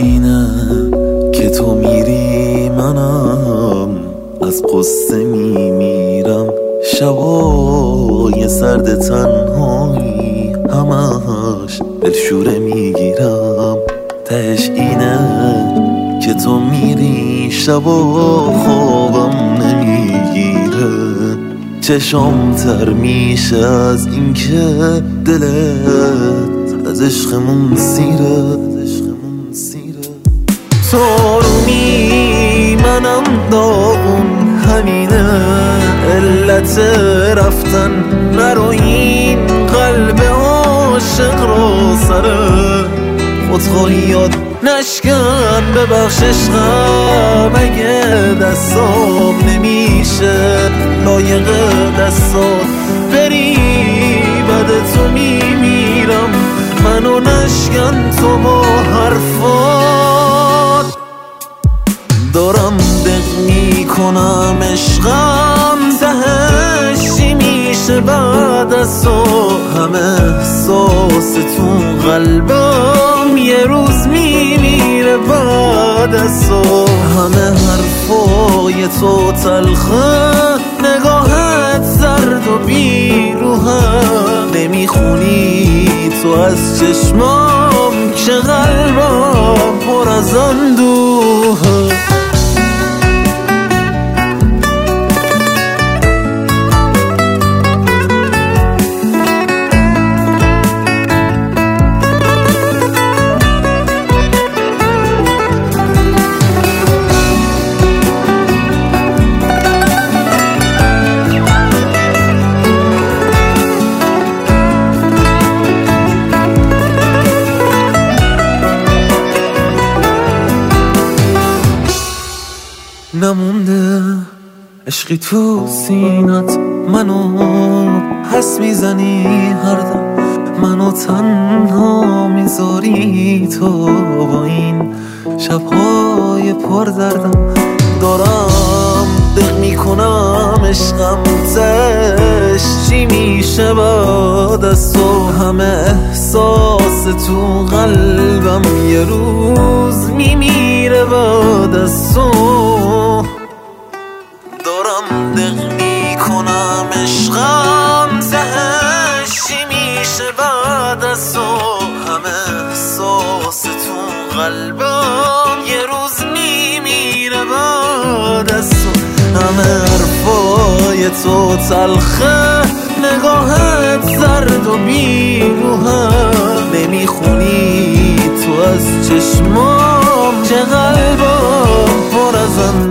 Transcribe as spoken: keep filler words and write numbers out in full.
اینه که تو میری منم از قصه میمیرم، شبای سرد تنهایی همش دلشوره میگیرم. تهش اینه که تو میری شبا خوابم نمیگیره، چشام تر میشه از این که دلت از عشقمون سیره. تو رومی منم داغون، همینه علت رفتن. نرو این قلب عاشق رو سره خودخواهیات نشکن، ببخش عشقم اگه دستام نمیشه لایق دستات بری. بعد تو میمیرم، منو نشکن تو با حرفات. دارم دق میکنم عشقم تهش چی میشه بعد از تو؟ همه احساس تو قلبم یه روز میمیره بعد از تو. همه حرفای تو تلخه، نگاهت زرد و بیروحه، نمیخونی تو از چشمام که قلبم پر از اندوهه. نمونده عشقی تو سینت، منو حس میزنی هر دم، منو تنها میذاری تو با این شبهای پر دردم. دارم دق میکنم عشقم تش چی میشه بعد از تو؟ همه احساس تو قلبم یه روز میمیره بعد از تو. دارم دق میکنم عشقم تهش چی میشه بعد از تو؟ همه احساس تو قلبم یه روز میمیره بعد از تو. همه حرفای تو تلخه، نگاهت زرد و بیروحه، نمیخونی تو از چشمام که قلبم پر از